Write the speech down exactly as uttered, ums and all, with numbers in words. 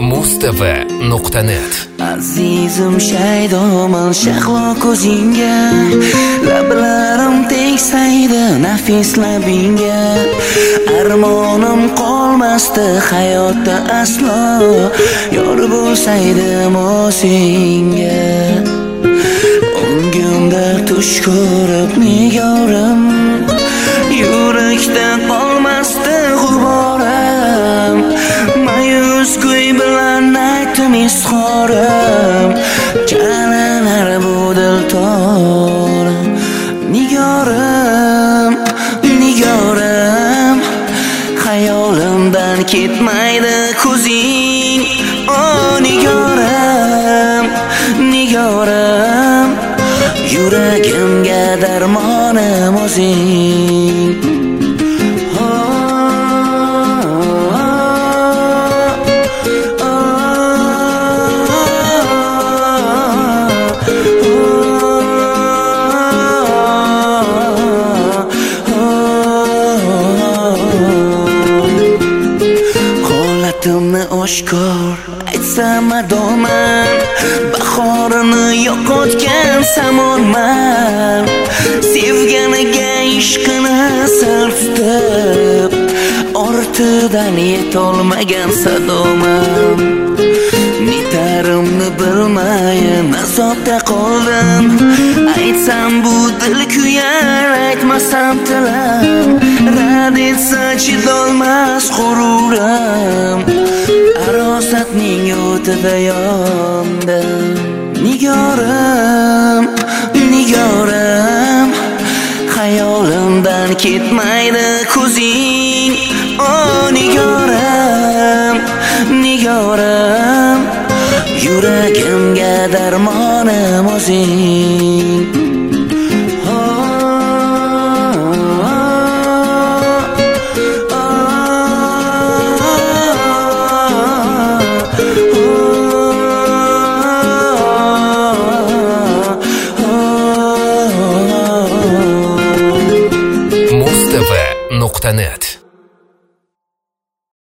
mustv nuqta net. Azizim shaydoman shahlo ko'zingga, lablarim tegsaydi nafis labingga. Armonim qolmasdi hayotda aslo, yor bo'lsaydim senga. O'ngimda tush ko'rib nigorim, yurakda qolmasdi g'uborim. Mayus kuy bilan aytdim izhorim, jalanar bu dil torim. Nigorim, nigorim, xayolimdan ketmaydi ko'zing. O nigorim, nigorim, yuragimga darmonim o'zing. Holatimni oshkor aytsam adoman, bahorini yo'qotgan samonman. Sevganiga ishqini sir tutib, ortidan yetolmagan sadoman. Netarimni bilmayin azobda qoldim, aytsam bu dil kuyar, aytmasam tilim. Rad etsa chidolmas g'ururim, arosatning o'tida yondim. Nigorim, nigorim, xayolimdan ketmaydi ko'zing. O nigorim, nigorim, yuragimga darmonim o'zing.